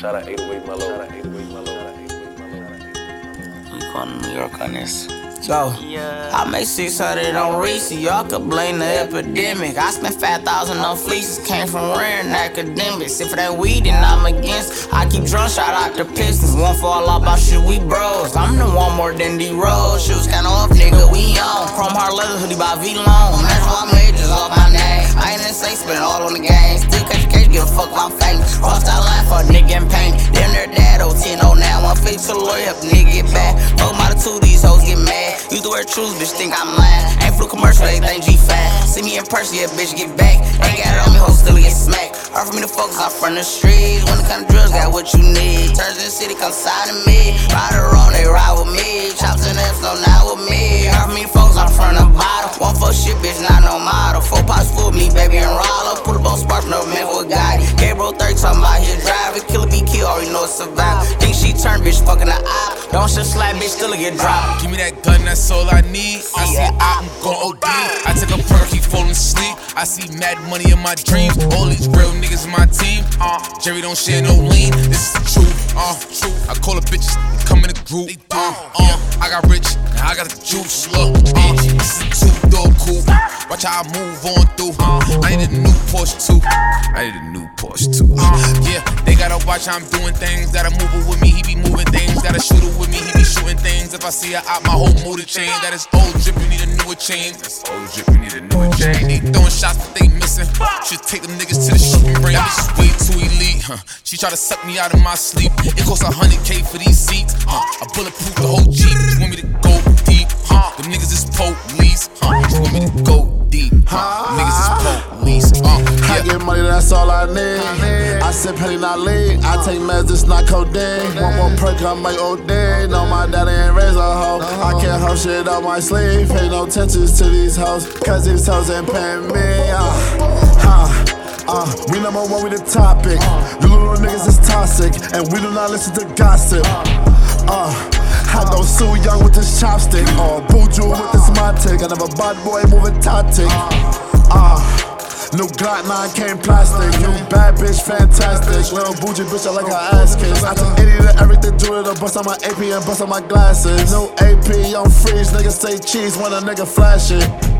Shout out 808 Mellow. Shout out 808 Mellow. You going to New York on this? So, I make 600 on Reese, y'all could blame the epidemic. I spent 5,000 on fleeces, came from rearing academics. If that weed, then I'm against. I keep drunk, shout out the Pistons. Won't fall off about shit, we bros. I'm the one more than D-Rose. Shoes kinda off, nigga, we on. Chrome hard leather hoodie by V-Long. That's why I made just off my name. I ain't in say, spend it all on the game. Still catch a case, give a fuck if I'm famous. Crossed out line for a nigga in pain. Damn near dad, 10 on now. 150 to the lawyer, help the nigga get back. Fuck my two, these hoes get mad. Used to wear truths, bitch, think I'm lying. Ain't flew commercial, everything G5. See me in person, yeah, bitch, get back. Ain't got it on me, hoes still get smacked. Hard for me to focus, I'm from the streets. When it come to drugs, got what you need. Turns in the city, come side of me. Ride around, they ride with me. Chops in the no, not with me. Hard for me to focus, I'm from the bottom. One fuck shit, bitch, not no model. 4 pots full of me, baby, and Rollo. Pull a bone spark, never met with a guy. K-Bro 30, talking about here driving. Killer be kill, already know it's survive. Think she turned, bitch, fucking the eye. Don't shit slap, bitch, still get dropped. Give me that gun, that's all I need. I see I'm gon' OD. I take a perk, keep falling asleep. I see mad money in my dreams. All these real niggas in my team. Jerry don't share no lean. This is the truth. I call the bitches, they come in the group. I got rich, now I got the juice. Look, this is a 2-door coupe. Watch how I move on through. I need a new Porsche too. Yeah, they gotta watch how I'm doing things. That are moving with me, he be moving things. That a shooter with me, he be shooting things. If I see her out, my whole mood change. That is old drip, you need a newer chain. That's old drip, you need a newer chain. They throwing shots, but they missing. Should take them niggas to the shooting range. This is way too elite. She try to suck me out of my sleep. It costs 100K for these seats. I bulletproof the whole Jeep. Just want me to go deep. Them niggas is police. Just want me to go deep. Niggas is police. I get money, that's all I need. I sip Henny, not lean. I take meds, it's not codeine. One more perk, I might OD. No, my daddy ain't raised a hoe. I can't hold shit on my sleeve. Pay no attention to these hoes, cause these hoes ain't paying me. We number one, we the topic. You little niggas is toxic, and we do not listen to gossip. I go Sue Young with this chopstick, or Buju with this Montic. I never bad boy moving tactic. New Glock 9 came plastic. New bad bitch, fantastic. Little bougie bitch, I like her ass kiss. I took 80 to everything, do it, bust on my AP and bust on my glasses. New AP on freeze, niggas say cheese when a nigga flash it.